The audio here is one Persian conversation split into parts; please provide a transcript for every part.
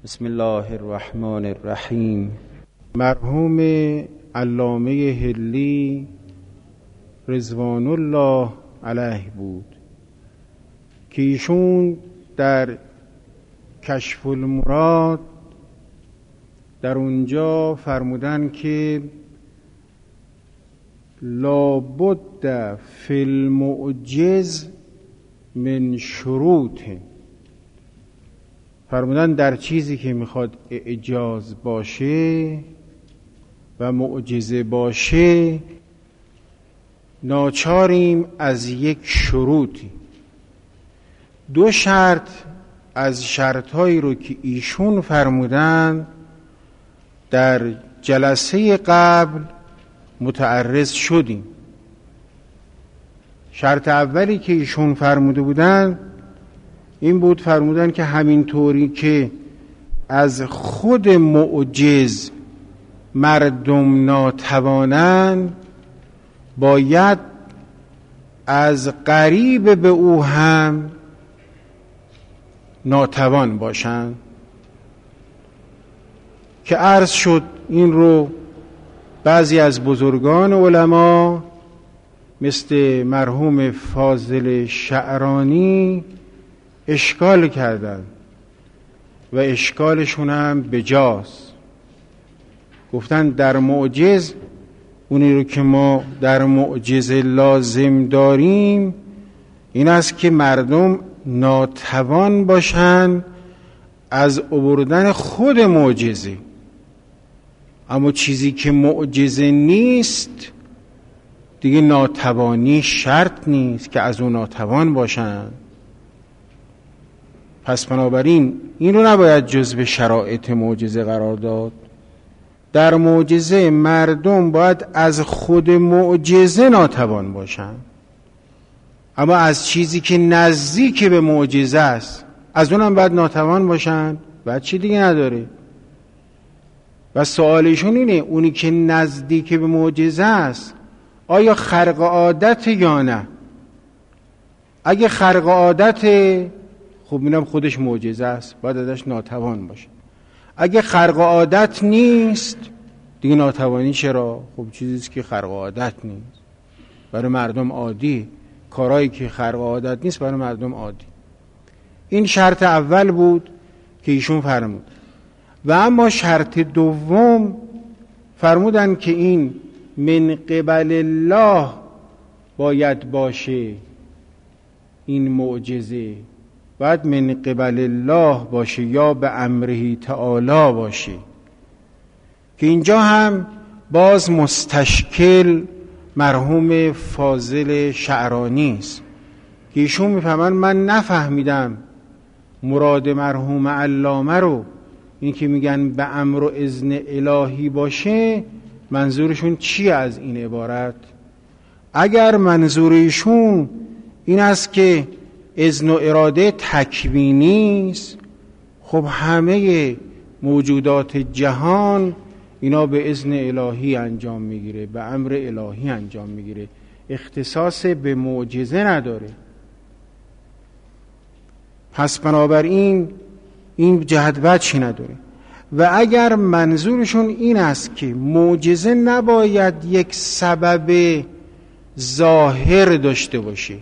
بسم الله الرحمن الرحیم. مرحوم علامه حلی رضوان الله علیه بود که ایشون در کشف المراد در اونجا فرمودن که لابد فی المعجز من شروط، فرمودن در چیزی که میخواد اعجاز باشه و معجزه باشه ناچاریم از یک شروطی. دو شرط از شرطهایی رو که ایشون فرمودن در جلسه قبل متعرض شدیم. شرط اولی که ایشون فرموده بودن این بود، فرمودن که همینطوری که از خود معجز مردم ناتوانن، باید از قریب به او هم ناتوان باشند. که عرض شد این رو بعضی از بزرگان علما مثل مرحوم فاضل شعرانی اشکال کردن و اشکالشون هم بجاست. گفتن در معجز، اونی رو که ما در معجزه لازم داریم این است که مردم ناتوان باشن از آوردن خود معجزه. اما چیزی که معجزه نیست دیگه ناتوانی شرط نیست که از اون ناتوان باشن. پس بنابراین این رو نباید جزو شرایط معجزه قرار داد. در معجزه مردم باید از خود معجزه ناتوان باشن، اما از چیزی که نزدیک به معجزه است از اونم باید ناتوان باشن. باید چی دیگه نداره. و سوالشون اینه، اونی که نزدیک به معجزه است آیا خرق عادت یا نه؟ اگه خرق عادت، خب اینم خودش معجزه است، باید ازش ناتوان باشه. اگه خرق عادت نیست دیگه ناتوانی چرا؟ خب چیزیست که خرق عادت نیست، برای مردم عادی. کارهایی که خرق عادت نیست برای مردم عادی. این شرط اول بود که ایشون فرمود. و اما شرط دوم فرمودن که این من قبل الله باید باشه. این معجزه باید من قبل الله باشه یا به امره تعالی باشه. که اینجا هم باز مستشکل مرحوم فاضل شعرانی است که ایشون میفهمن من نفهمیدم مراد مرحوم علامه رو، این که میگن به امر و اذن الهی باشه، منظورشون چیه از این عبارت؟ اگر منظورشون این است که اذن و اراده تکوینی است، خب همه موجودات جهان اینا به اذن الهی انجام میگیره، به امر الهی انجام میگیره، اختصاص به معجزه نداره. پس بنابراین این جهت وجهی نداره. و اگر منظورشون این است که معجزه نباید یک سبب ظاهر داشته باشه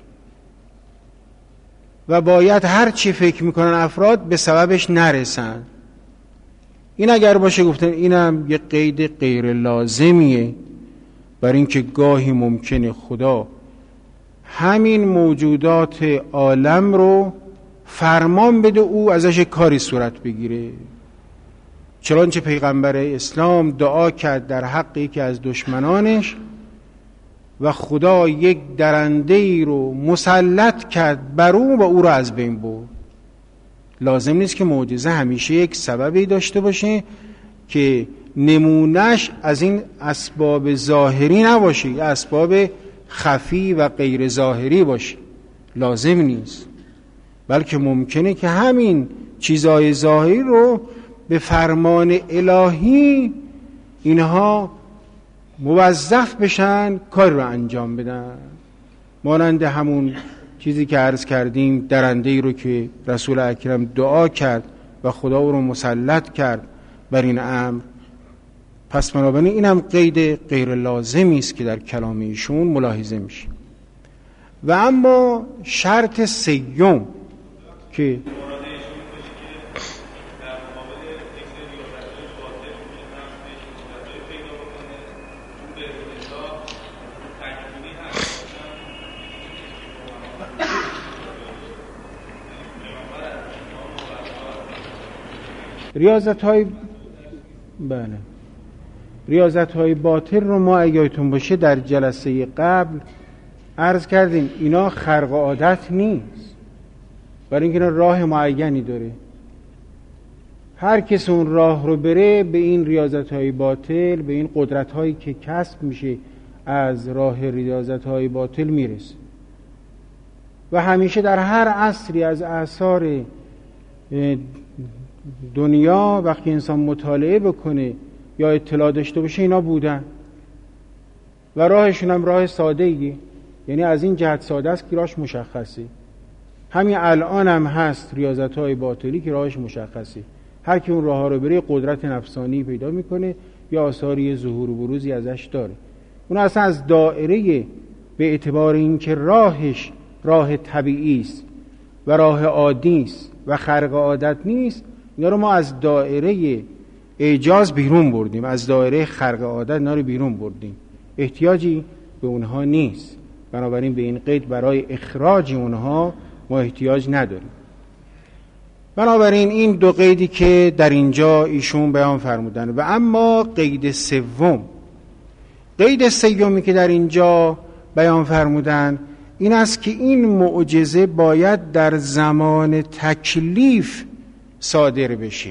و باید هر چی فکر میکنن افراد به سببش نرسن، این اگر باشه، گفتن اینم یک قید غیر لازمیه، برای اینکه گاهی ممکنه خدا همین موجودات عالم رو فرمان بده او ازش کاری صورت بگیره. چنانچه پیغمبر اسلام دعا کرد در حق یکی از دشمنانش و خدا یک درنده‌ای رو مسلط کرد بر او و او رو از بین برد. لازم نیست که معجزه همیشه یک سببی داشته باشه که نمونش از این اسباب ظاهری نباشه، یا اسباب خفی و غیر ظاهری باشه. لازم نیست، بلکه ممکنه که همین چیزهای ظاهری رو به فرمان الهی اینها موظف بشن کار رو انجام بدن. مانند همون چیزی که عرض کردیم، درنده‌ای رو که رسول اکرم دعا کرد و خدا او رو مسلط کرد بر این امر. پس بنابراین این هم قید غیر لازمی است که در کلام ایشون ملاحظه میشه. و اما شرط سیوم که ریاضت‌های باطل رو ما اگه یادتون باشه در جلسه قبل عرض کردیم اینا خرق عادت نیست، برای اینکه اینا راه معینی داره. هر کس اون راه رو بره به این ریاضت‌های باطل، به این قدرت‌هایی که کسب میشه از راه ریاضت‌های باطل میرسه. و همیشه در هر عصری از اعصار دنیا وقتی انسان مطالعه بکنه یا اطلاع داشته باشه اینا بودن و راهشون هم راه ساده‌ایه، یعنی از این جهت ساده است که راهش مشخصه. همین الان هم هست ریاضت‌های باطلی که راهش مشخصه، هر کی اون راه رو بره قدرت نفسانی پیدا میکنه یا آثاری ظهور و بروزی ازش داره. اون اصلا از دایره به اعتبار اینکه راهش راه طبیعی است و راه عادی است و خرق عادت نیست، اینا رو ما از دایره اعجاز بیرون بردیم، از دایره خرق عادت اینا رو بیرون بردیم، احتیاجی به اونها نیست. بنابراین به این قید برای اخراج اونها ما احتیاج نداریم. بنابراین این دو قیدی که در اینجا ایشون بیان فرمودن. و اما قید سومی که در اینجا بیان فرمودن این است که این معجزه باید در زمان تکلیف صادر بشه.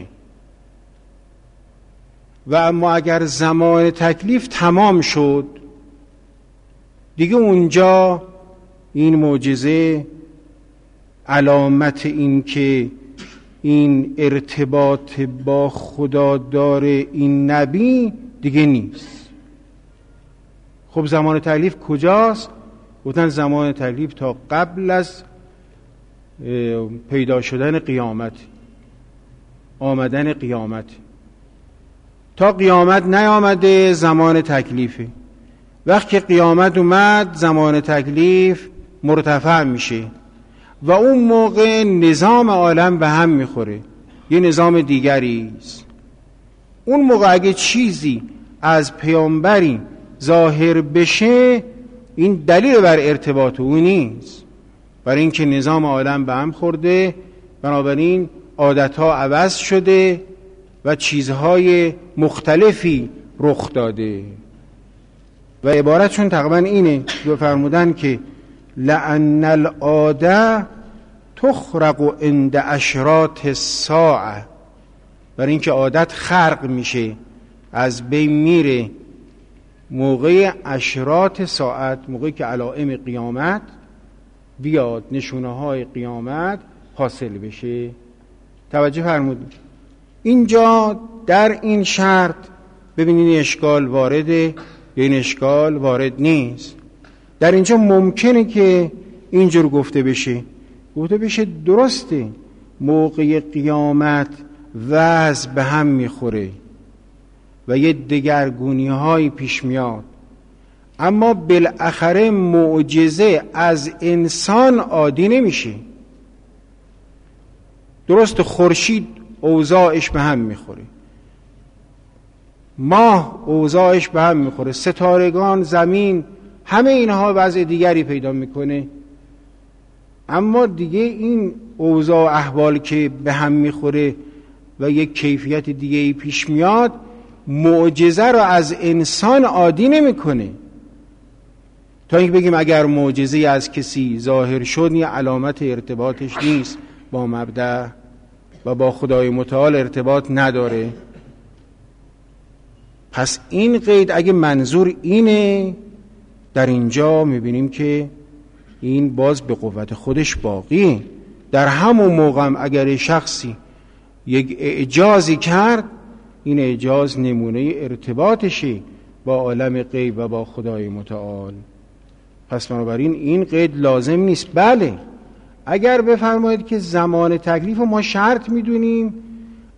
و اما اگر زمان تکلیف تمام شد دیگه اونجا این معجزه علامت این که این ارتباط با خدا داره این نبی دیگه نیست. خب زمان تکلیف کجاست؟ گفتن زمان تکلیف تا قبل از پیدا شدن قیامت، آمدن قیامت. تا قیامت نیامده زمان تکلیفه. وقتی قیامت اومد زمان تکلیف مرتفع میشه و اون موقع نظام عالم به هم میخوره، یه نظام دیگری است. اون موقع اگه چیزی از پیامبری ظاهر بشه این دلیل بر ارتباط او نیست، برای اینکه نظام عالم به هم خورده، بنابراین عادتها عوض شده و چیزهای مختلفی رخ داده. و عبارتشون تقریبا اینه که فرمودن که لأن العاده تخرق عند اشراط الساعه، برای اینکه عادت خرق میشه، از بین میره موقع اشراط ساعت، موقعی که علائم قیامت بیاد، نشونه های قیامت حاصل بشه. توجه فرمودید اینجا در این شرط ببینید این اشکال وارده یا این اشکال وارد نیست. در اینجا ممکنه که اینجور گفته بشه درسته موقع قیامت وضع به هم میخوره و یه دگرگونی های پیش میاد، اما بالاخره معجزه از انسان عادی نمیشه. درست خورشید اوضاعش به هم میخوره، ماه اوضاعش به هم میخوره، ستارگان، زمین، همه اینها وضع دیگری پیدا میکنه، اما دیگه این اوضاع و احوال که به هم میخوره و یک کیفیت دیگه‌ای پیش میاد معجزه رو از انسان عادی نمیکنه. تا اینکه بگیم اگر معجزه از کسی ظاهر شد یه علامت ارتباطش نیست با مبدأ و با خدای متعال ارتباط نداره. پس این قید اگه منظور اینه، در اینجا میبینیم که این باز به قوت خودش باقیه. در همون موقع اگر شخصی یک اعجازی کرد، این اعجاز نمونه ارتباطشه با عالم غیب و با خدای متعال. پس بنابراین این قید لازم نیست. بله اگر بفرمایید که زمان تکلیف ما شرط میدونیم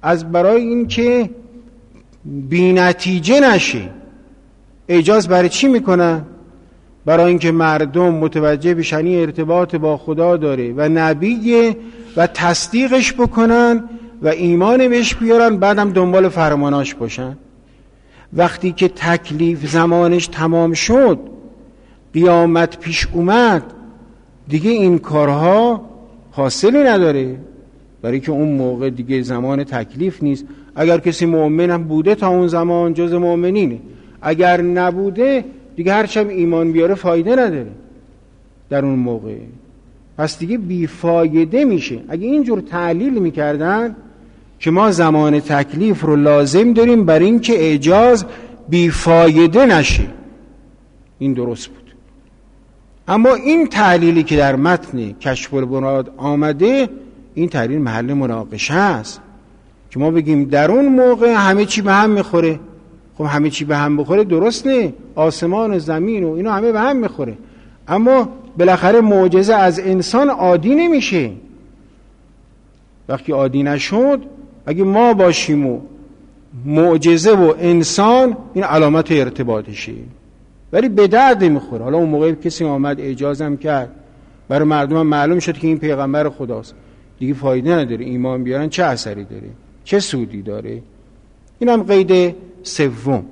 از برای این که بی نتیجه نشه. اعجاز برای چی میکنن؟ برای اینکه مردم متوجه بشن ارتباط با خدا داره و نبیه و تصدیقش بکنن و ایمان بهش بیارن، بعدم دنبال فرماناش باشن. وقتی که تکلیف زمانش تمام شد، قیامت پیش اومد، دیگه این کارها حاصلی نداره، برای که اون موقع دیگه زمان تکلیف نیست. اگر کسی مؤمن هم بوده تا اون زمان جز مؤمنینه، اگر نبوده دیگه هرچم ایمان بیاره فایده نداره در اون موقع، پس دیگه بیفایده میشه. اگه اینجور تعلیل میکردن که ما زمان تکلیف رو لازم داریم برای این که اعجاز بیفایده نشه، این درست بود. اما این تعلیلی که در متن کشف المراد آمده، این تعلیل محل مناقشه است که ما بگیم در اون موقع همه چی به هم میخوره. خب همه چی به هم بخوره درست نه، آسمان و زمین و اینا همه به هم میخوره، اما بالاخره معجزه از انسان عادی نمیشه. وقتی عادی نشد، اگه ما باشیم و معجزه و انسان، این علامت ارتباطشه، ولی به درد نمیخوره. حالا اون موقع کسی آمد اعجازم کرد، برای مردم هم معلوم شد که این پیغمبر خداست، دیگه فایده نداره ایمان بیارن، چه اثری داره، چه سودی داره. این هم قید سوم.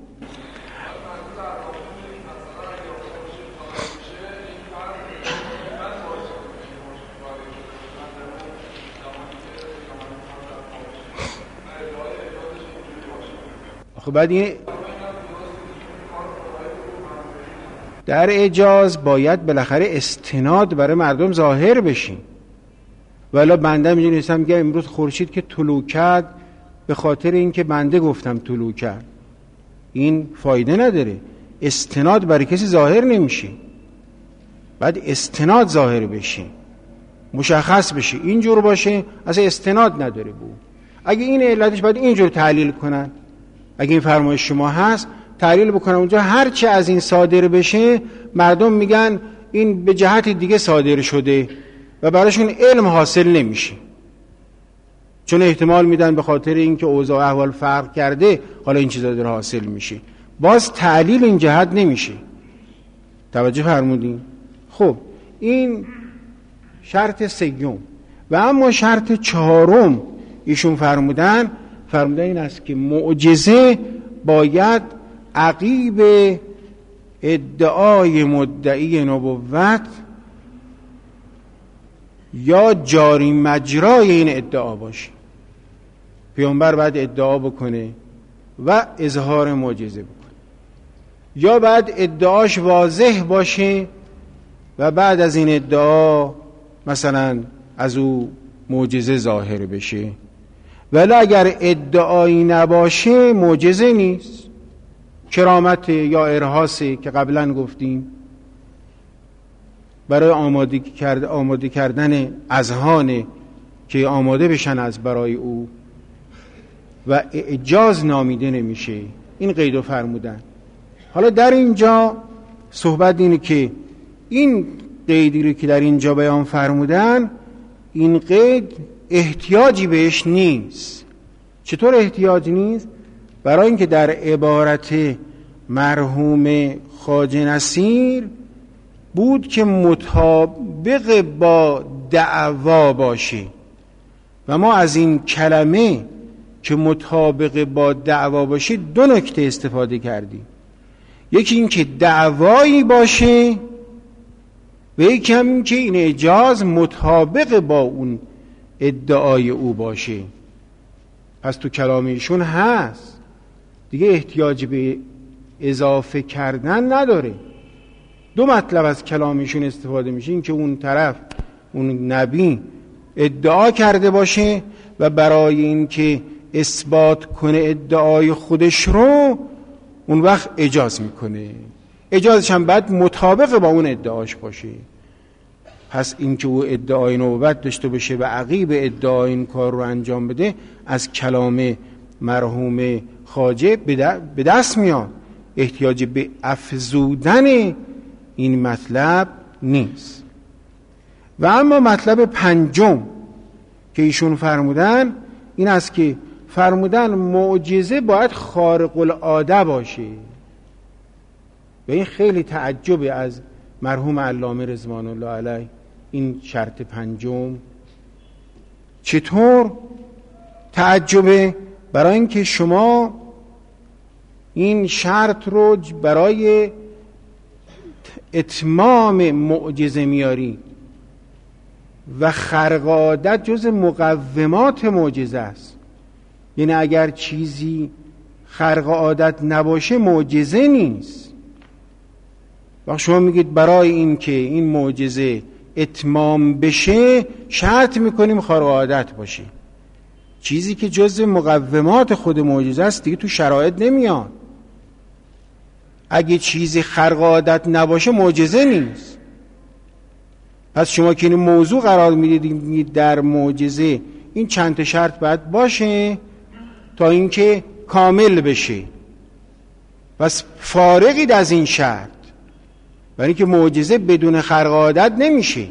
خب بعد این در اعجاز باید بالاخره استناد برای مردم ظاهر بشین. ولی بنده می‌دونستم میگه امروز خورشید که طلوع کرد به خاطر اینکه بنده گفتم طلوع کرد، این فایده نداره، استناد برای کسی ظاهر نمیشه. بعد استناد ظاهر بشه، مشخص بشه، اینجور باشه، اصلا استناد نداره بود. اگه این علتش باید اینجور تعلیل کنن، اگه این فرمایش شما هست تعلیل بکنن اونجا، هرچی از این صادر بشه مردم میگن این به جهت دیگه صادر شده و براشون علم حاصل نمیشه، چون احتمال میدن به خاطر اینکه اوضاع احوال فرق کرده حالا این چیزا داره حاصل میشه. باز تعلیل این جهت نمیشه. توجه فرمودین؟ خب این شرط سیوم. و اما شرط چهارم ایشون فرمودن این است که معجزه باید عقیب ادعای مدعی نبوت یا جاری مجرای این ادعا باشه. پیامبر باید ادعا بکنه و اظهار معجزه بکنه، یا بعد ادعاش واضح باشه و بعد از این ادعا مثلا از او معجزه ظاهر بشه. ولی اگر ادعایی نباشه معجزه نیست، کرامت یا ارهاسی که قبلا گفتیم برای آماده کردن اذهان که آماده بشن از برای او، و اعجاز نامیده نمیشه. این قیدو فرمودن. حالا در اینجا صحبت اینه که این قیدی رو که در اینجا بیان فرمودن، این قید احتیاجی بهش نیست. چطور احتیاج نیست؟ برای اینکه در عبارت مرحوم خواجه نصیر بود که مطابق با دعوا باشه، و ما از این کلمه که مطابق با دعوا باشه دو نکته استفاده کردیم. یکی این که دعوایی باشه و یکی هم این که این اعجاز مطابق با اون ادعای او باشه. پس تو کلام ایشون هست دیگه، احتیاج به اضافه کردن نداره. دو مطلب از کلام ایشون استفاده میشه، این که اون طرف، اون نبی ادعا کرده باشه و برای این که اثبات کنه ادعای خودش رو اون وقت اجاز میکنه. اجازش هم باید مطابق با اون ادعاش باشه. پس این که او ادعای نبوت داشته باشه و عقیب ادعای این کار رو انجام بده، از کلام مرحوم خواجه به دست میاد. احتیاج به افزودن این مطلب نیست. و اما مطلب پنجم که ایشون فرمودن این است که فرمودن معجزه باید خارق العاده باشه. و این خیلی تعجب از مرحوم علامه رضوان الله علیه. این شرط پنجم چطور تعجبه؟ برای اینکه شما این شرط رو برای اتمام معجزه میاری و خرق عادت جز مقومات معجزه است. یعنی اگر چیزی خرق عادت نباشه معجزه نیست. وقت شما میگید برای این که این معجزه اتمام بشه شرط میکنیم خارق عادت باشه. چیزی که جز مقومات خود معجزه است دیگه تو شرایط نمیاد. اگه چیزی خرق عادت نباشه معجزه نیست. پس شما که این موضوع قرار میدید در معجزه این چند تا شرط باید باشه تا اینکه کامل بشه. پس فارغید از این شرط، برای اینکه معجزه بدون خرق عادت نمیشه.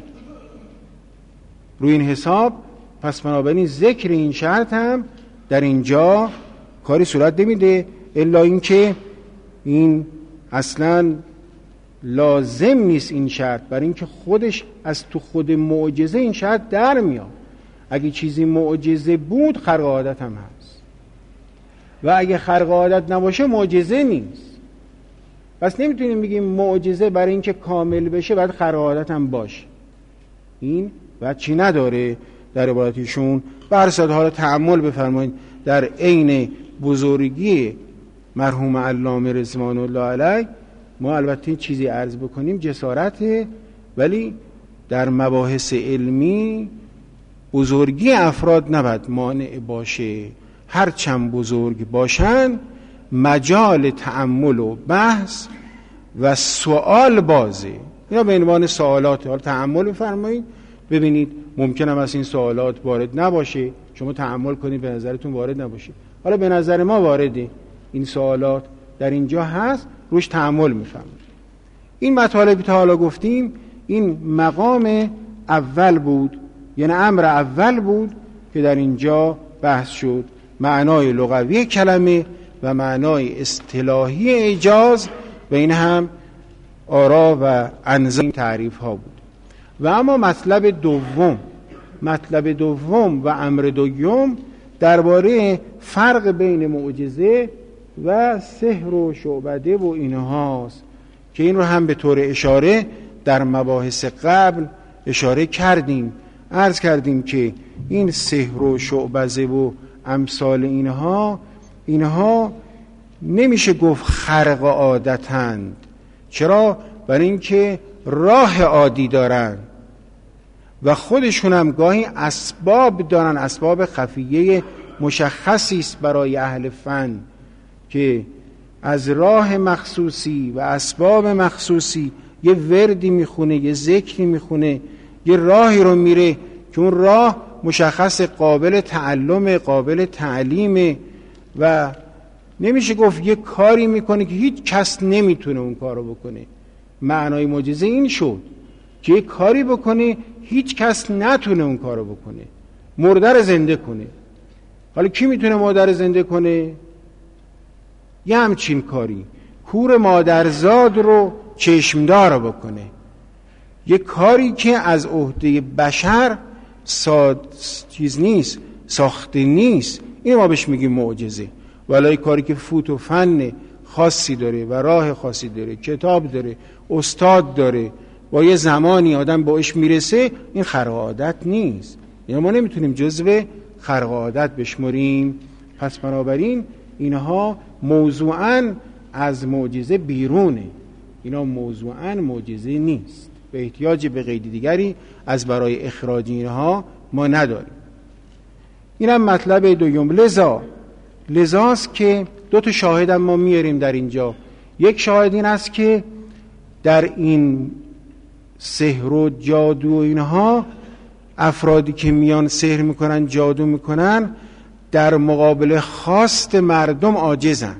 روی این حساب پس بنابراین ذکر این شرط هم در اینجا کاری صورت نمیده، الا اینکه این اصلا لازم نیست این شرط، برای اینکه خودش از تو خود معجزه این شرط در میاد. اگه چیزی معجزه بود خرق عادت هم هست و اگه خرق عادت نباشه معجزه نیست. پس نمیتونیم بگیم معجزه برای اینکه کامل بشه باید خرق عادت هم باشه. این بعد چی نداره در عبارتشون. برصد حالا تأمل بفرمایید در عین بزرگی مرحوم علامه رضوان الله علیه. ما البته چیزی عرض بکنیم جسارته، ولی در مباحث علمی بزرگی افراد نباید مانع باشه. هر چند بزرگ باشن مجال تأمل و بحث و سوال بازه. یا به عنوان سوالات حالا تأمل بفرمایید ببینید ممکنه از این سوالات وارد نباشه، شما تأمل کنید به نظرتون وارد نباشه. حالا به نظر ما وارده، این سوالات در اینجا هست، روش تأمل میفرمایید. این مطالبی تا حالا گفتیم این مقام اول بود، یعنی امر اول بود که در اینجا بحث شد. معنای لغوی کلمه و معنای اصطلاحی اعجاز و این هم آرا و انظار تعریف ها بود. و اما مطلب دوم و امر دوم درباره فرق بین معجزه و سحر و شعبده و اینهاست که این رو هم به طور اشاره در مباحث قبل اشاره کردیم. عرض کردیم که این سحر و شعبده و امثال اینها نمیشه گفت خرق عادتند. چرا؟ برای اینکه راه عادی دارن و خودشون هم گاهی اسباب دارن، اسباب خفیه مشخصی است برای اهل فن که از راه مخصوصی و اسباب مخصوصی یه وردی میخونه، یه ذکری میخونه، یه راهی رو میره که اون راه مشخص قابل تعلم، قابل تعلیم و نمیشه گفت یه کاری میکنه که هیچ کس نمیتونه اون کارو بکنه. معنای معجزه این شد که یه کاری بکنه هیچ کس نتونه اون کارو بکنه، مردر زنده کنه. حالا کی میتونه مردر زنده کنه؟ یه همچین کاری، کور مادرزاد رو چشمدار بکنه، یه کاری که از عهده بشر چیز نیست، ساخته نیست، این ما بهش میگیم معجزه. ولی کاری که فوت و فن خاصی داره و راه خاصی داره، کتاب داره، استاد داره، با یه زمانی آدم باش میرسه، این خرق عادت نیست. یعنی ما نمیتونیم جزو خرق عادت بشمریم. پس بنابراین اینها موضوعاً از معجزه بیرونه، اینا موضوعاً معجزه نیست، به احتیاج به قید دیگری از برای اخراج اینها ما نداریم. اینم مطلب دوم. لذاست که دو تا شاهد ما میاریم در اینجا. یک شاهد این است که در این سحر و جادو و اینها افرادی که میان سحر میکنن، جادو میکنن، در مقابل خواست مردم عاجزن.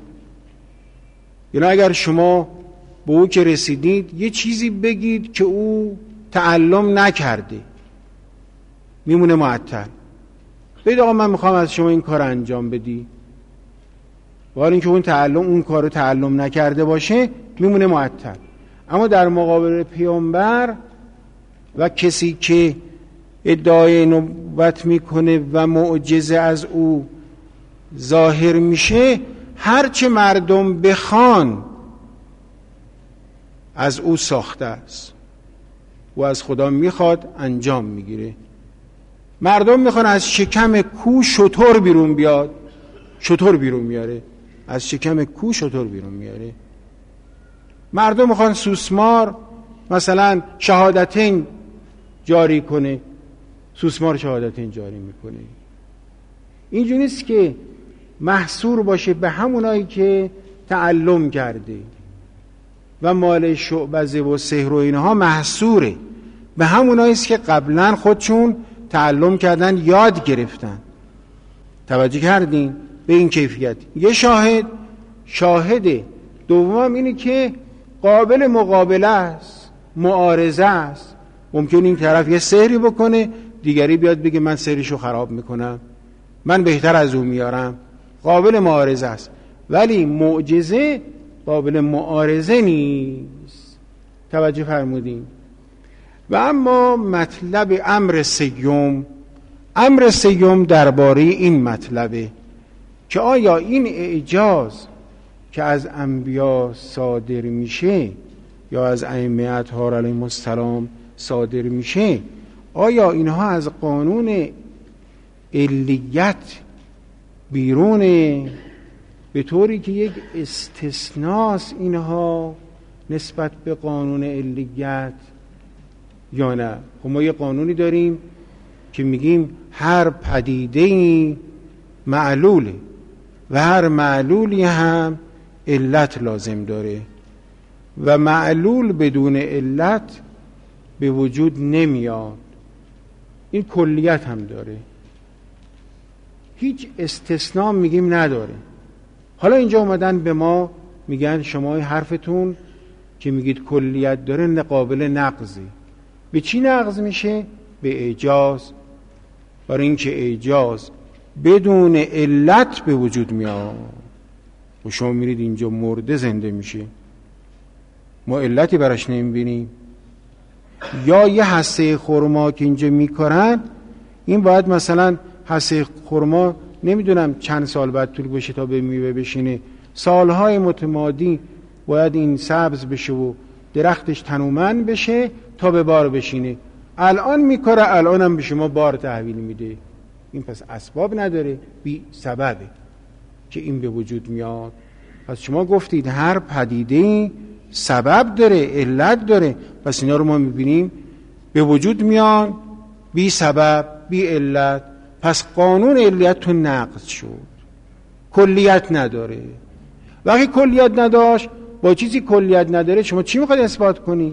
یعنی اگر شما به او که رسیدید یه چیزی بگید که او تعلم نکرده، میمونه معطل. بگید آقا من میخوام از شما این کار انجام بدی، ولی اینکه اون کارو تعلم نکرده باشه میمونه معطل. اما در مقابل پیامبر و کسی که ادعای نبوت میکنه و معجزه از او ظاهر میشه، هرچه مردم بخوان از او ساخته است و از خدا میخواد انجام میگیره. مردم میخوان از شکم کو شتر بیرون بیاد، شتر بیرون میاره، از شکم کو شتر بیرون میاره. مردم میخوان سوسمار مثلا شهادتین جاری کنه، سوسمار شهادتین جاری میکنه. اینجوری نیست که محصور باشه به همونایی که تعلم کرده و مال شعبده و سحر و اینها، محصوره به همونایی است که قبلا خودشون تعلم کردن، یاد گرفتن. توجه کردین به این کیفیت؟ یه شاهد دوم اینه که قابل مقابله است، معارضه است. ممکن این طرف یه سحری بکنه، دیگری بیاد بگه من سحرشو خراب میکنم، من بهتر از اون میارم. قابل معارضه است، ولی معجزه قابل معارضه نیست. توجه فرمودین؟ و اما مطلب امر سیوم درباره این مطلبه که آیا این اعجاز که از انبیا صادر میشه یا از ائمه اطهار علیهم السلام صادر میشه، آیا اینها از قانون علیت بیرونه، به طوری که یک استثناست اینها نسبت به قانون علیت یا نه؟ خب ما یه قانونی داریم که میگیم هر پدیده‌ای معلوله و هر معلولی هم علت لازم داره و معلول بدون علت به وجود نمیاد. این کلیت هم داره، هیچ استثناء میگیم نداره. حالا اینجا اومدن به ما میگن شما حرفتون که میگید کلیت داره قابل نقضی. به چی نقض میشه؟ به اعجاز. برای اینکه اعجاز بدون علت به وجود میاد و شما میرید اینجا مرده زنده میشه، ما علتی براش نمیبینیم. یا یه حصه خرما که اینجا میکارن، این باید مثلا حصه خرما نمیدونم چند سال بعد طول بشه تا به میوه بشینه، سالهای متمادی باید این سبز بشه و درختش تنومند بشه تا به بار بشینه. الان میکاره، الان هم به شما بار تحویل میده. این پس اسباب نداره، بی سببه که این به وجود میاد. پس شما گفتید هر پدیده سبب داره، علت داره، پس اینا رو ما میبینیم به وجود میان بی سبب بی علت. پس قانون علیت تو نقض شد، کلیت نداره. وقتی کلیت نداشت، با چیزی کلیت نداره شما چی میخواید اثبات کنی؟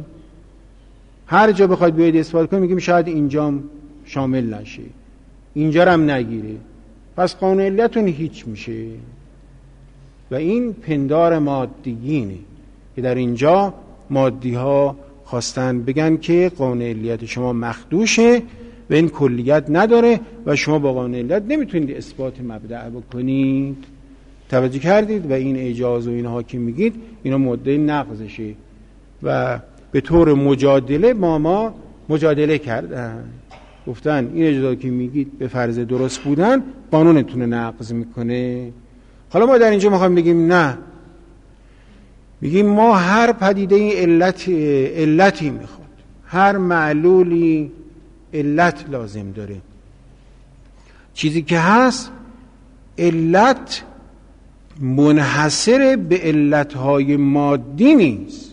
هر جا بخواید بیاید اثبات کنی میگیم شاید اینجام شامل نشه، اینجا رو هم نگیره، پس قانون علیتون هیچ میشه. و این پندار مادیینه که در اینجا مادی ها خواستن بگن که قانون علیت شما مخدوشه و این کلیت نداره و شما با قانون علیت نمیتونید اثبات مبدأ بکنید. توجه کردید؟ و این اعجاز و اینها که میگید اینا مدعی نقضشه و به طور مجادله ما مجادله کردن، گفتن این اعجاز که میگید به فرض درست بودن قانونتون نقض میکنه. حالا ما در اینجا میخوایم بگیم نه، میگیم ما هر پدیده علتی میخواد، هر معلولی علت لازم داره. چیزی که هست علت منحصر به علتهای مادی نیست.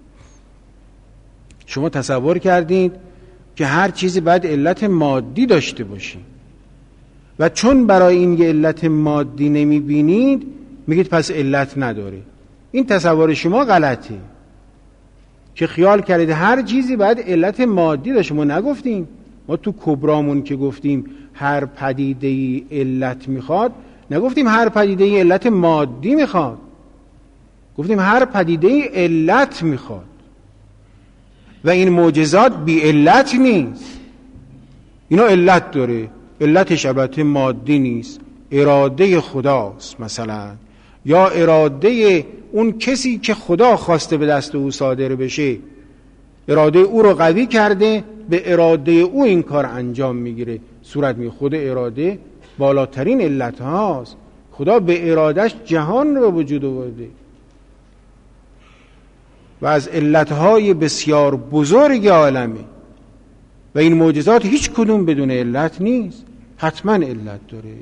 شما تصور کردید که هر چیزی باید علت مادی داشته باشه و چون برای این یه علت مادی نمیبینید میگید پس علت نداره. این تصور شما غلطه که خیال کردید هر چیزی باید علت مادی داشته. ما نگفتیم، ما تو کبرامون که گفتیم هر پدیده‌ای علت میخواد، نگفتیم هر پدیده‌ای علت مادی میخواد، گفتیم هر پدیده‌ای علت میخواد و این معجزات بی علت نیست، اینا علت داره. علتش البته مادی نیست، اراده خداست مثلا، یا اراده اون کسی که خدا خواسته به دست او صادر بشه، اراده او رو قوی کرده، به اراده او این کار انجام میگیره، صورت میگیره. خود اراده بالاترین علت هاست. خدا به ارادش جهان رو به وجود آورده و از علتهای بسیار بزرگ عالمه و این معجزات هیچ کدوم بدون علت نیست، حتما علت داره.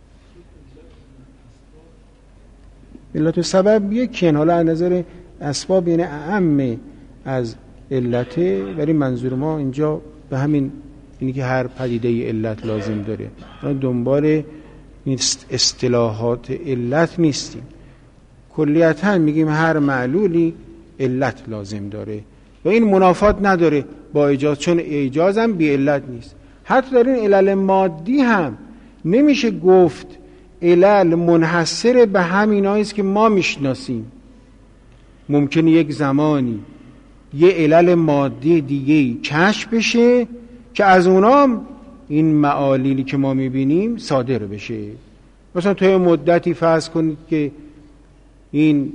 علت و سبب یکیه، حالا از نظر اسباب یعنی اعم از علته، ولی منظور ما اینجا به همین اینی که هر پدیده علت لازم داره. ما دنبال اصطلاحات علت نیستیم، کلیتا میگیم هر معلولی علت لازم داره و این منافات نداره با ایجاز، چون ایجاز هم بی علت نیست. حتی در این علل مادی هم نمیشه گفت علل منحصر به همینایی است که ما میشناسیم. ممکنه یک زمانی یه علل مادی دیگه کشف بشه که از اونام این معالیلی که ما میبینیم صادر بشه. مثلا توی مدتی فرض کنید که این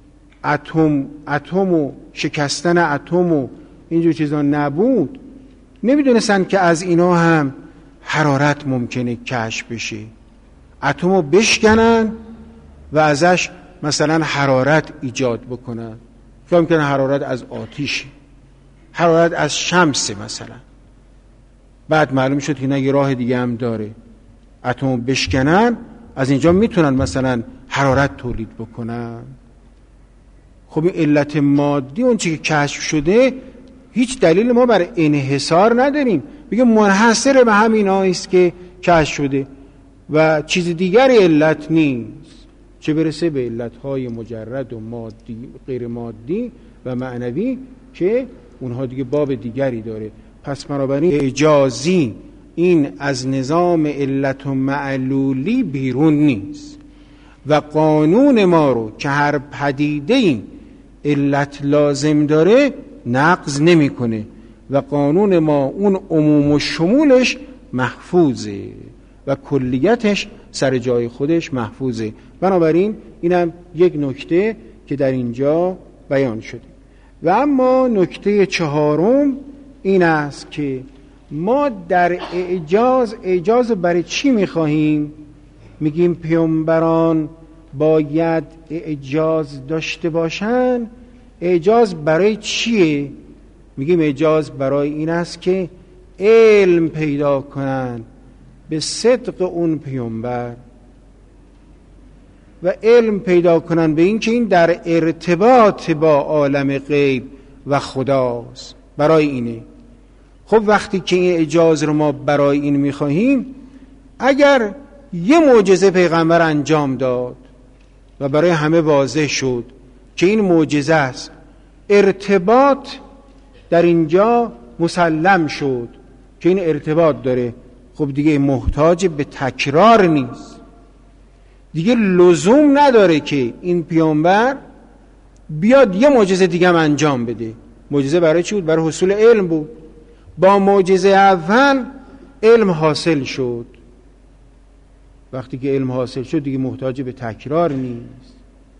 اتم و شکستن اتم و اینجور چیزا نبود، نمیدونستن که از اینا هم حرارت ممکنه کشف بشه. اتم رو بشکنن و ازش مثلا حرارت ایجاد بکنن. فکر میکنن حرارت از آتیشه، حرارت از شمسه مثلا. بعد معلوم شد که نه، یه راه دیگه هم داره. اتم رو بشکنن، از اینجا میتونن مثلا حرارت تولید بکنن. خب این علت مادی اون چی که کشف شده هیچ دلیل ما برای انحصار نداریم، بگه منحصر به همین است که کشف شده و چیز دیگری علت نیست، چه برسه به علتهای مجرد و مادی، غیر مادی و معنوی که اونها دیگه باب دیگری داره. پس بنابراین اعجازی این از نظام علت و معلولی بیرون نیست و قانون ما رو که هر پدیده این علت لازم داره نقض نمیکنه و قانون ما اون عموم و شمولش محفوظه و کلیتش سر جای خودش محفوظه. بنابراین اینم یک نکته که در اینجا بیان شده. و اما نکته چهارم این است که ما در اعجاز برای چی میخواهیم؟ میگیم پیامبران باید اعجاز داشته باشن. اعجاز برای چیه؟ میگیم اعجاز برای این است که علم پیدا کنن به صدق اون پیامبر و علم پیدا کنن به این که این در ارتباط با عالم غیب و خداست. برای اینه. خب وقتی که این اعجاز رو ما برای این میخواهیم، اگر یه معجزه پیغمبر انجام داد و برای همه واضح شد که این معجزه است، ارتباط در اینجا مسلم شد که این ارتباط داره، خب دیگه محتاج به تکرار نیست، دیگه لزوم نداره که این پیامبر بیاد یه معجزه دیگه هم انجام بده. معجزه برای چی بود؟ برای حصول علم بود. با معجزه اول علم حاصل شد. وقتی که علم حاصل شد دیگه محتاج به تکرار نیست.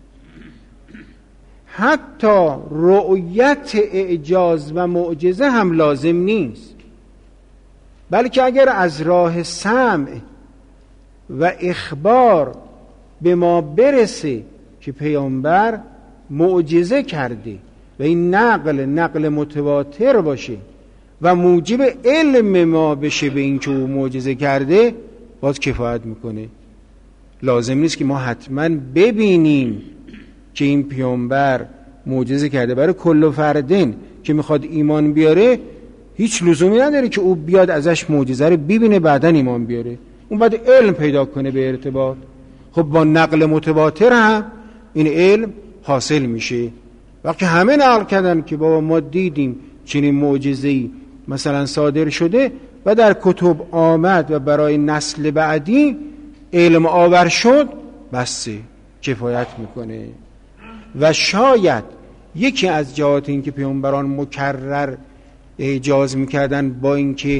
حتی رؤیت اعجاز و معجزه هم لازم نیست، بلکه اگر از راه سمع و اخبار به ما برسه که پیامبر معجزه کرده و این نقل متواتر باشه و موجب علم ما بشه به این که او معجزه کرده، باز کفایت میکنه. لازم نیست که ما حتما ببینیم که این پیامبر معجزه کرده. برای کل فردین که میخواد ایمان بیاره هیچ لزومی نداره که او بیاد ازش معجزه رو ببینه بعدن ایمان بیاره. اون باید علم پیدا کنه به ارتباط. خب با نقل متواتر هم این علم حاصل میشه. وقتی همه نقل کردن که بابا ما دیدیم چنین معجزه‌ای مثلا صادر شده و در کتب آمد و برای نسل بعدی علم آور شد، بس کفایت میکنه. و شاید یکی از جهات این که پیامبران مکرر اعجاز میکردن با اینکه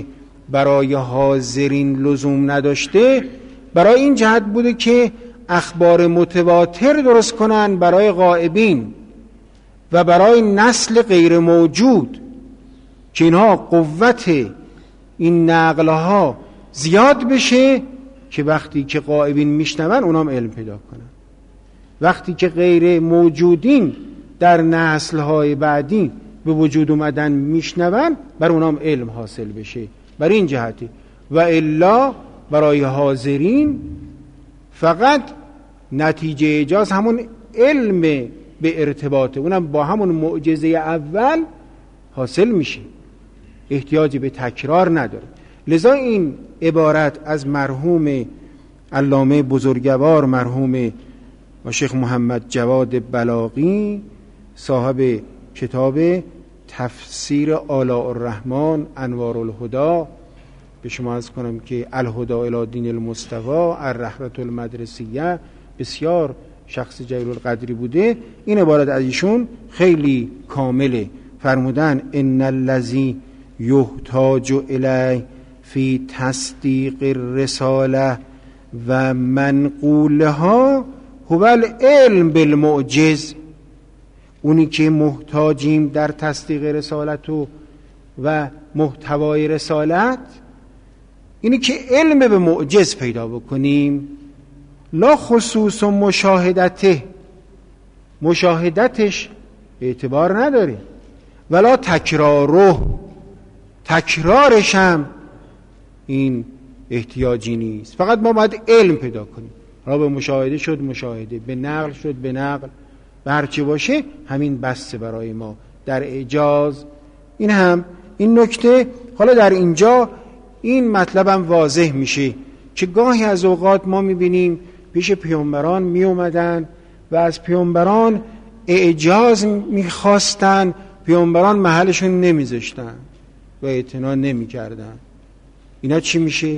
برای حاضرین لزوم نداشته، برای این جهت بوده که اخبار متواتر درست کنن برای غائبین و برای نسل غیر موجود که اینها قوت این نقلها زیاد بشه که وقتی که غائبین میشنون اونام علم پیدا کنن، وقتی که غیر موجودین در نسل‌های بعدی به وجود اومدن میشنون بر اونام علم حاصل بشه. بر این جهتی و الا برای حاضرین فقط نتیجه اعجاز همون علم به ارتباطه، اونم با همون معجزه اول حاصل میشه، احتیاجی به تکرار نداره. لذا این عبارت از مرحوم علامه بزرگوار مرحوم شیخ محمد جواد بلاغی صاحب کتاب تفسیر آلاء الرحمن انوار الهدی، به شما عرض کنم که الهدی الی دین المصطفی الرحمة المدرسیه، بسیار شخص جلیل القدری بوده. این عبارت از ایشون خیلی کامله. فرمودن ان الذی یحتاج الیه فی تصدیق الرساله و منقولها هو العلم بالمعجز. اونی که محتاجیم در تصدیق رسالت و محتوای رسالت اینی که علم به معجز پیدا بکنیم، لا خصوص مشاهدته، مشاهدتش اعتبار نداره، ولا تکراره، تکرارش هم این احتیاجی نیست، فقط ما باید علم پیدا کنیم. را به مشاهده شد مشاهده، به نقل شد به نقل، به هرچی باشه همین بسته برای ما در اعجاز. این هم این نکته. حالا در اینجا این مطلب هم واضح میشه که گاهی از اوقات ما میبینیم پیش پیامبران میومدن و از پیامبران اعجاز میخواستن، پیامبران محلشون نمیذاشتن و اعتنا نمیکردن. اینا چی میشه؟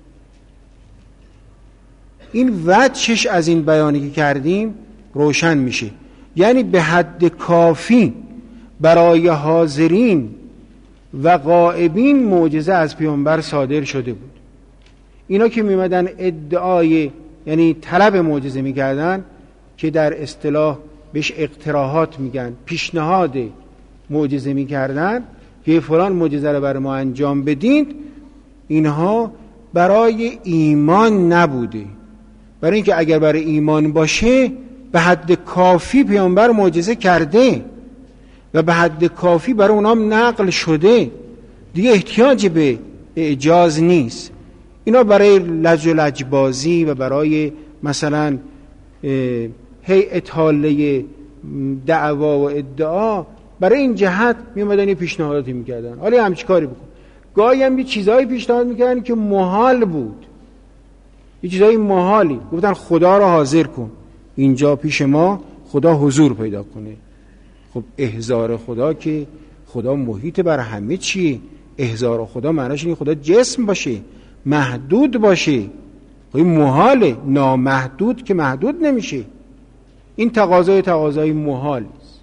این وجهش از این بیانی که کردیم روشن میشه. یعنی به حد کافی برای حاضرین و غائبین معجزه از پیامبر صادر شده بود. اینا که میمدن ادعای یعنی طلب معجزه میکردن که در اصطلاح بهش اقتراحات میگن، پیشنهاد معجزه میکردن که فلان معجزه رو برای ما انجام بدید، اینها برای ایمان نبوده. برای اینکه اگر برای ایمان باشه به حد کافی پیامبر معجزه کرده و به حد کافی برای اونام نقل شده، دیگه احتیاج به اعجاز نیست. اینا برای لج و لجبازی و برای مثلا هیئت حاله دعوا و ادعا، برای این جهت میومدن یه پیشنهاداتی میکردن. حالا همچی کاری بکن. گاهی هم یه چیزایی پیشنهاد میکردن که محال بود، یه چیزایی محالی. گفتن خدا رو حاضر کن اینجا پیش ما، خدا حضور پیدا کنه. خب احضار خدا که خدا محیط بر همه چیه. احضار خدا معناش اینه خدا جسم باشه، محدود باشه. خب این محاله، نامحدود که محدود نمیشه. این تقاضای محال است.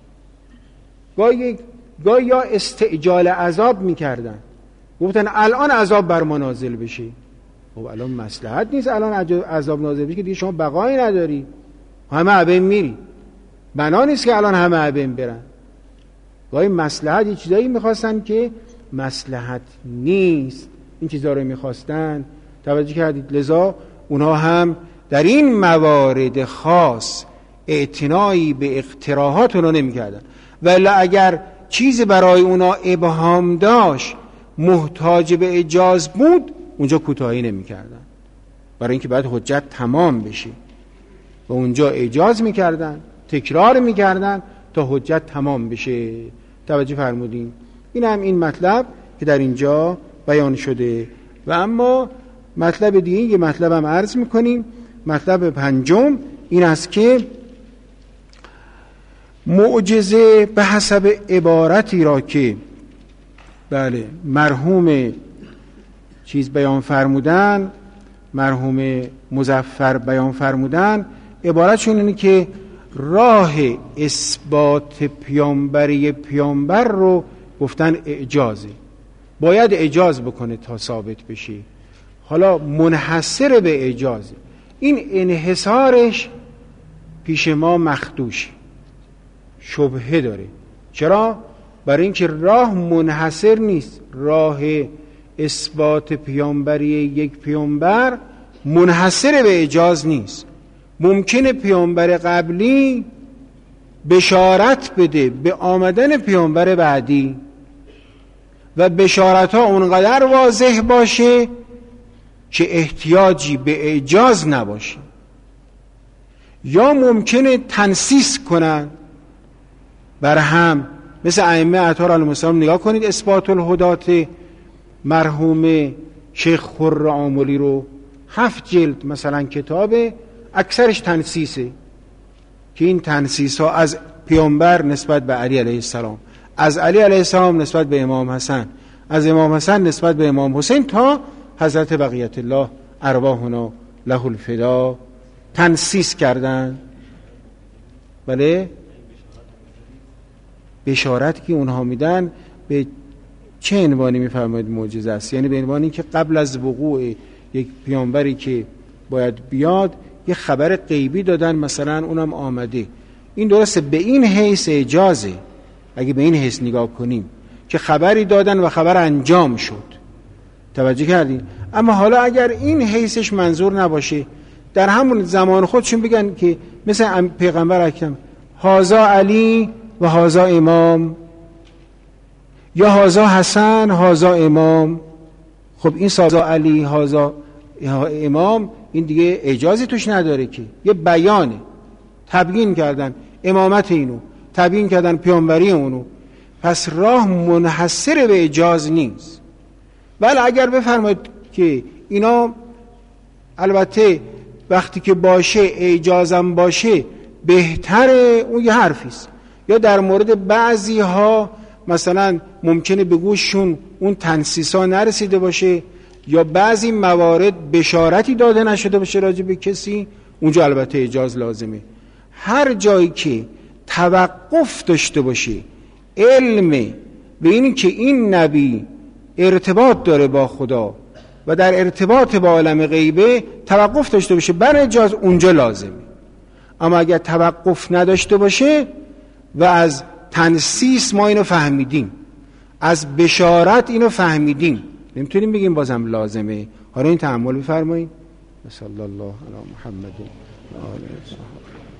گاهی یا استعجال عذاب میکردن، گفتن الان عذاب بر ما نازل بشه. خب الان مصلحت نیست الان عذاب نازل بشه که دیگه شما بقایی نداری، همه عبیم میری. بنا نیست که الان همه عبیم برن. گاهی مصلحت یه چیزایی میخواستن که مصلحت نیست، این چیزا رو میخواستن. توجه کردید؟ لذا اونها هم در این موارد خاص اعتنایی به اقتراحات اونا نمیکردن. ولی اگر چیزی برای اونا ابهام داشت، محتاج به اجاز بود، اونجا کوتاهی نمیکردن، برای اینکه باید حجت تمام بشه و اونجا اجاز میکردن، تکرار میکردن تا حجت تمام بشه. توجه فرمودین؟ این هم این مطلب که در اینجا بیان شده. و اما مطلب دیگه، یه مطلب هم عرض میکنیم. مطلب پنجم این است که معجزه به حسب عبارتی را که بله مرحوم بیان فرمودن، مرحوم مظفر بیان فرمودن، عبارتشون اینه که راه اثبات پیامبری پیامبر رو گفتن اعجازه باید اجاز بکنه تا ثابت بشه. حالا منحصر به اجازه، این انحصارش پیش ما مخدوشه، شبهه داره. چرا؟ برای اینکه راه منحصر نیست. راه اثبات پیامبری یک پیامبر منحصر به اجاز نیست. ممکنه پیامبر قبلی بشارت بده به آمدن پیامبر بعدی و بشارت ها اونقدر واضح باشه که احتیاجی به اجاز نباشه، یا ممکنه تنسیس کنن بر هم، مثل ائمه اطهار علیهم السلام. نگاه کنید اثبات الهدات مرحوم شیخ خر آملی رو، 7 جلد مثلا کتابه، اکثرش تنسیسه که این تنسیس ها از پیامبر نسبت به علی علیه السلام، از علی علیه السلام نسبت به امام حسن، از امام حسن نسبت به امام حسین تا حضرت بقیت الله ارواحنا له الفدا تنسیس کردن. بله، بشارت که اونها میدن به چه عنوانی میفرمایید معجزه است؟ یعنی به عنوانی که قبل از وقوع یک پیامبری که باید بیاد یه خبر غیبی دادن، مثلا اونم آمده. این درسته، به این حیث اجازه، اگه به این حیث نگاه کنیم که خبری دادن و خبر انجام شد. توجه کردین؟ اما حالا اگر این حیثش منظور نباشه، در همون زمان خودشون بگن که مثل پیغمبر اکرم هازا علی و هازا امام، یا هازا حسن هازا امام. خب این هازا علی هازا امام این دیگه اجازه توش نداره که، یه بیانه، تبیین کردن امامت اینو، تبیین کردن پیامبری اونو. پس راه منحصر به اجاز نیست. ولی اگر بفرمایید که اینا البته وقتی که باشه اجازم باشه بهتره، اون یه حرفیست. یا در مورد بعضی ها مثلا ممکنه به گوششون اون تنسیسا نرسیده باشه، یا بعضی موارد بشارتی داده نشده باشه راجع به کسی، اونجا البته اجاز لازمه. هر جایی که توقف داشته باشه علم به این که این نبی ارتباط داره با خدا و در ارتباط با عالم غیبه، توقف داشته باشه بر اجاز، اونجا لازمه. اما اگر توقف نداشته باشه و از تنسیس ما اینو فهمیدیم، از بشارت اینو فهمیدیم، نمیتونیم بگیم بازم لازمه. حالا این تأمل بفرمایید. صلی الله علی محمد و آله و صحبه.